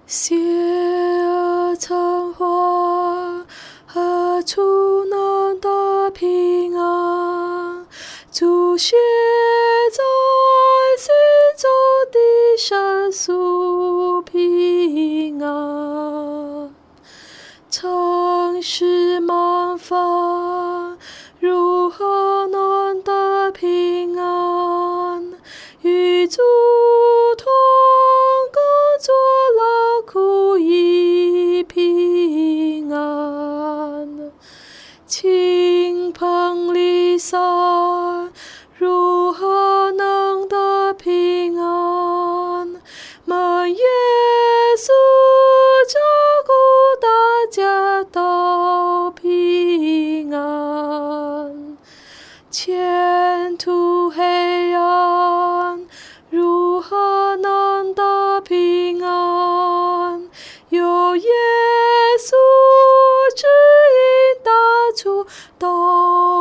谢橙花，何处能得平安？主写在心中的圣书平安。城市忙烦，如何能得平安？与主同工作劳苦亦平安。倾盆离散，如何能得平安？满耶稣照顾大家都平安。前途黑暗，如何能得平安？有耶稣指引，到处都